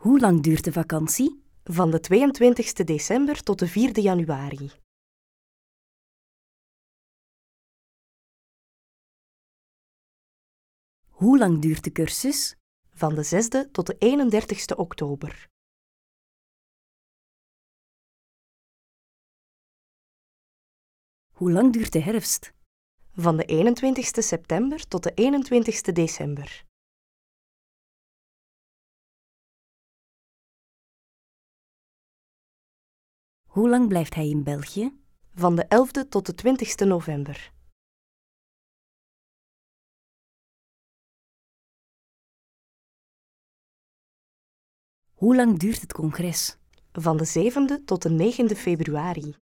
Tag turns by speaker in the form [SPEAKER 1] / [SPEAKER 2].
[SPEAKER 1] Hoe lang duurt de vakantie?
[SPEAKER 2] Van de 22e december tot de 4e januari.
[SPEAKER 1] Hoe lang duurt de cursus?
[SPEAKER 2] Van de 6e tot de 31ste oktober.
[SPEAKER 1] Hoe lang duurt de herfst?
[SPEAKER 2] Van de 21ste september tot de 21ste december.
[SPEAKER 1] Hoe lang blijft hij in België?
[SPEAKER 2] Van de 11e tot de 20ste november.
[SPEAKER 1] Hoe lang duurt het congres?
[SPEAKER 2] Van de 7e tot de 9e februari.